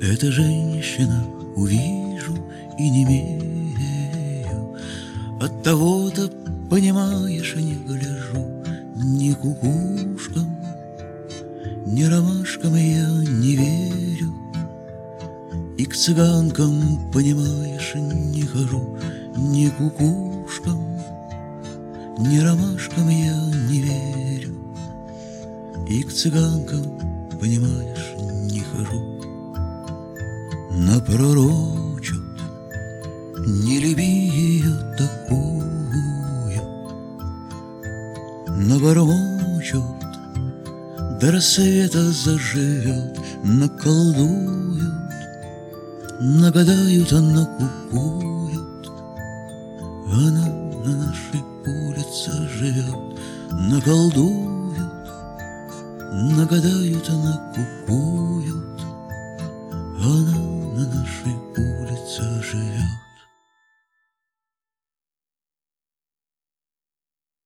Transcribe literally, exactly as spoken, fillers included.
Эта женщина, увижу и немею. От того-то, понимаешь, не гляжу ни кукушкам, ни ромашкам я не верю. И к цыганкам, понимаешь, не хожу ни кукушкам, ни ромашкам я не верю. И к цыганкам, понимаешь, не хожу. Напророчат, не люби ее такую, набормочут, до рассвета заживет, наколдуют, нагадают, а накукуют. Она на нашей улице живет, наколдуют, нагадают, а накукуют. Она на нашей улице живет.